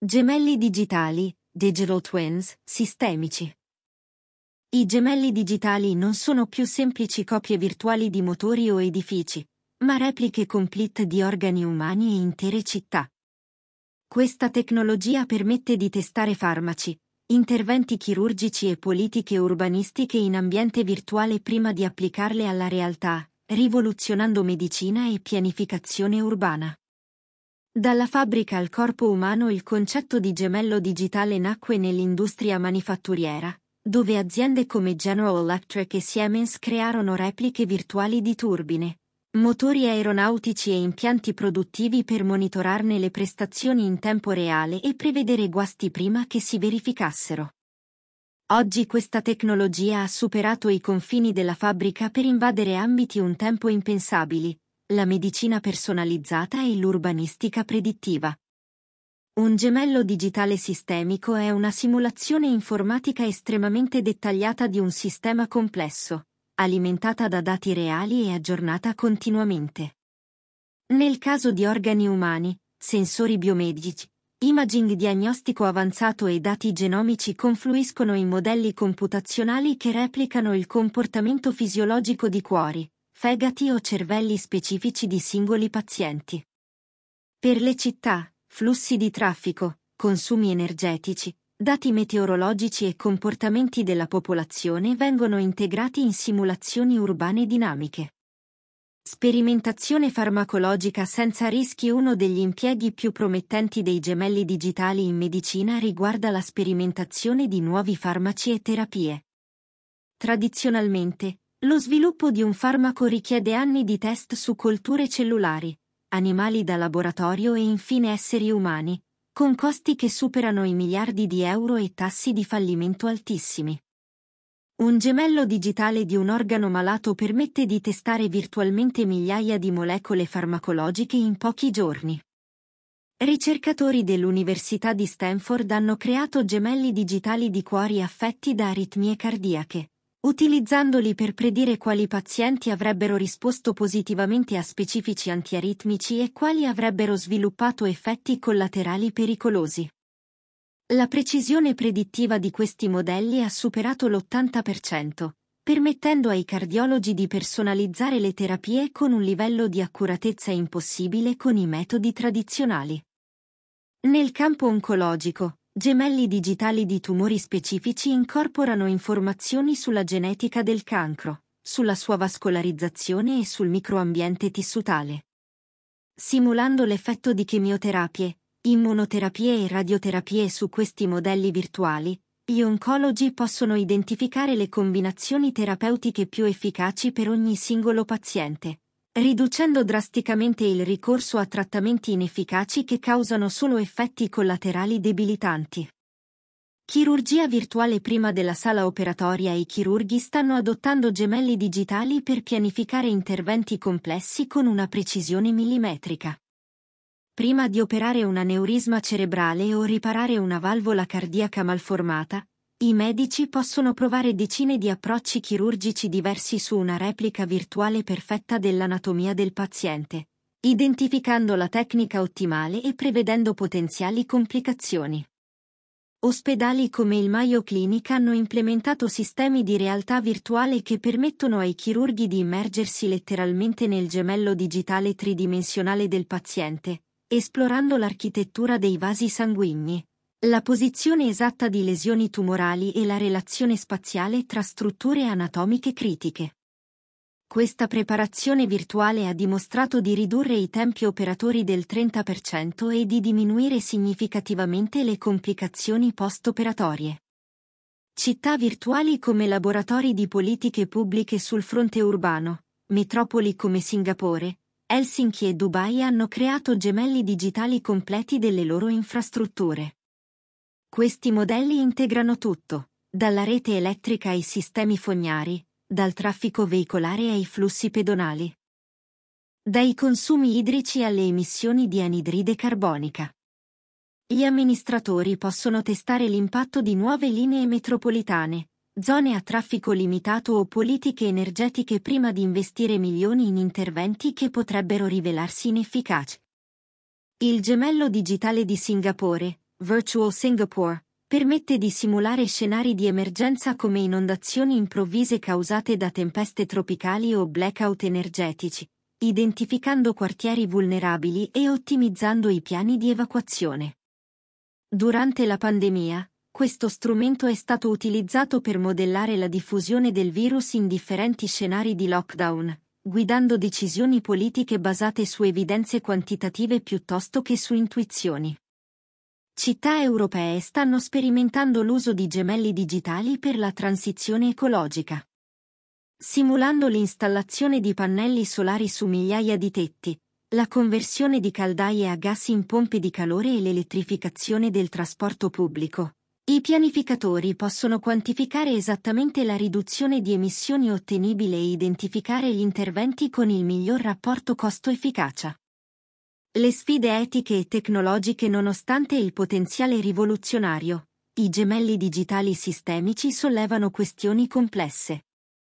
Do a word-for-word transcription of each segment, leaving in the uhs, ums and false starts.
Gemelli digitali, digital twins, sistemici. I gemelli digitali non sono più semplici copie virtuali di motori o edifici, ma repliche complete di organi umani e intere città. Questa tecnologia permette di testare farmaci, interventi chirurgici e politiche urbanistiche in ambiente virtuale prima di applicarle alla realtà, rivoluzionando medicina e pianificazione urbana. Dalla fabbrica al corpo umano il concetto di gemello digitale nacque nell'industria manifatturiera, dove aziende come General Electric e Siemens crearono repliche virtuali di turbine, motori aeronautici e impianti produttivi per monitorarne le prestazioni in tempo reale e prevedere guasti prima che si verificassero. Oggi questa tecnologia ha superato i confini della fabbrica per invadere ambiti un tempo impensabili, la medicina personalizzata e l'urbanistica predittiva. Un gemello digitale sistemico è una simulazione informatica estremamente dettagliata di un sistema complesso, alimentata da dati reali e aggiornata continuamente. Nel caso di organi umani, sensori biomedici, imaging diagnostico avanzato e dati genomici confluiscono in modelli computazionali che replicano il comportamento fisiologico di cuori, fegati o cervelli specifici di singoli pazienti. Per le città, flussi di traffico, consumi energetici, dati meteorologici e comportamenti della popolazione vengono integrati in simulazioni urbane dinamiche. Sperimentazione farmacologica senza rischi. Uno degli impieghi più promettenti dei gemelli digitali in medicina riguarda la sperimentazione di nuovi farmaci e terapie. Tradizionalmente, lo sviluppo di un farmaco richiede anni di test su colture cellulari, animali da laboratorio e infine esseri umani, con costi che superano i miliardi di euro e tassi di fallimento altissimi. Un gemello digitale di un organo malato permette di testare virtualmente migliaia di molecole farmacologiche in pochi giorni. Ricercatori dell'Università di Stanford hanno creato gemelli digitali di cuori affetti da aritmie cardiache, utilizzandoli per predire quali pazienti avrebbero risposto positivamente a specifici antiaritmici e quali avrebbero sviluppato effetti collaterali pericolosi. La precisione predittiva di questi modelli ha superato l'ottanta per cento, permettendo ai cardiologi di personalizzare le terapie con un livello di accuratezza impossibile con i metodi tradizionali. Nel campo oncologico, gemelli digitali di tumori specifici incorporano informazioni sulla genetica del cancro, sulla sua vascolarizzazione e sul microambiente tissutale. Simulando l'effetto di chemioterapie, immunoterapie e radioterapie su questi modelli virtuali, gli oncologi possono identificare le combinazioni terapeutiche più efficaci per ogni singolo paziente, riducendo drasticamente il ricorso a trattamenti inefficaci che causano solo effetti collaterali debilitanti. Chirurgia virtuale. Prima della sala operatoria i chirurghi stanno adottando gemelli digitali per pianificare interventi complessi con una precisione millimetrica. Prima di operare un aneurisma cerebrale o riparare una valvola cardiaca malformata, i medici possono provare decine di approcci chirurgici diversi su una replica virtuale perfetta dell'anatomia del paziente, identificando la tecnica ottimale e prevedendo potenziali complicazioni. Ospedali come il Mayo Clinic hanno implementato sistemi di realtà virtuale che permettono ai chirurghi di immergersi letteralmente nel gemello digitale tridimensionale del paziente, esplorando l'architettura dei vasi sanguigni, la posizione esatta di lesioni tumorali e la relazione spaziale tra strutture anatomiche critiche. Questa preparazione virtuale ha dimostrato di ridurre i tempi operatori del trenta per cento e di diminuire significativamente le complicazioni post-operatorie. Città virtuali come laboratori di politiche pubbliche sul fronte urbano, metropoli come Singapore, Helsinki e Dubai hanno creato gemelli digitali completi delle loro infrastrutture. Questi modelli integrano tutto, dalla rete elettrica ai sistemi fognari, dal traffico veicolare ai flussi pedonali. Dai consumi idrici alle emissioni di anidride carbonica. Gli amministratori possono testare l'impatto di nuove linee metropolitane, zone a traffico limitato o politiche energetiche prima di investire milioni in interventi che potrebbero rivelarsi inefficaci. Il gemello digitale di Singapore, Virtual Singapore, permette di simulare scenari di emergenza come inondazioni improvvise causate da tempeste tropicali o blackout energetici, identificando quartieri vulnerabili e ottimizzando i piani di evacuazione. Durante la pandemia, questo strumento è stato utilizzato per modellare la diffusione del virus in differenti scenari di lockdown, guidando decisioni politiche basate su evidenze quantitative piuttosto che su intuizioni. Città europee stanno sperimentando l'uso di gemelli digitali per la transizione ecologica. Simulando l'installazione di pannelli solari su migliaia di tetti, la conversione di caldaie a gas in pompe di calore e l'elettrificazione del trasporto pubblico, i pianificatori possono quantificare esattamente la riduzione di emissioni ottenibile e identificare gli interventi con il miglior rapporto costo-efficacia. Le sfide etiche e tecnologiche nonostante il potenziale rivoluzionario, i gemelli digitali sistemici sollevano questioni complesse.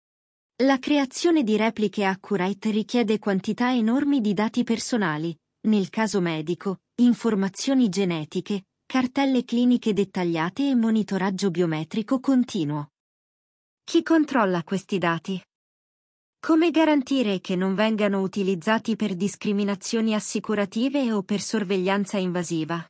La creazione di repliche accurate richiede quantità enormi di dati personali, nel caso medico, informazioni genetiche, cartelle cliniche dettagliate e monitoraggio biometrico continuo. Chi controlla questi dati? Come garantire che non vengano utilizzati per discriminazioni assicurative o per sorveglianza invasiva?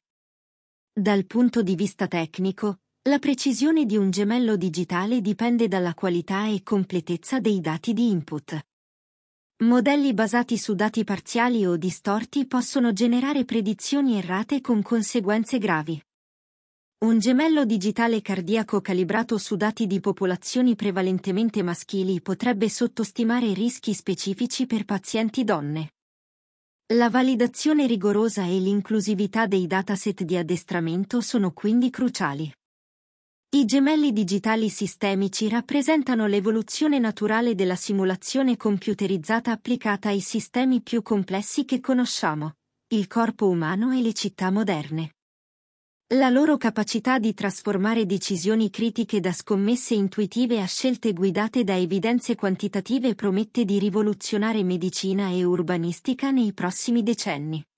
Dal punto di vista tecnico, la precisione di un gemello digitale dipende dalla qualità e completezza dei dati di input. Modelli basati su dati parziali o distorti possono generare predizioni errate con conseguenze gravi. Un gemello digitale cardiaco calibrato su dati di popolazioni prevalentemente maschili potrebbe sottostimare rischi specifici per pazienti donne. La validazione rigorosa e l'inclusività dei dataset di addestramento sono quindi cruciali. I gemelli digitali sistemici rappresentano l'evoluzione naturale della simulazione computerizzata applicata ai sistemi più complessi che conosciamo, il corpo umano e le città moderne. La loro capacità di trasformare decisioni critiche da scommesse intuitive a scelte guidate da evidenze quantitative promette di rivoluzionare medicina e urbanistica nei prossimi decenni.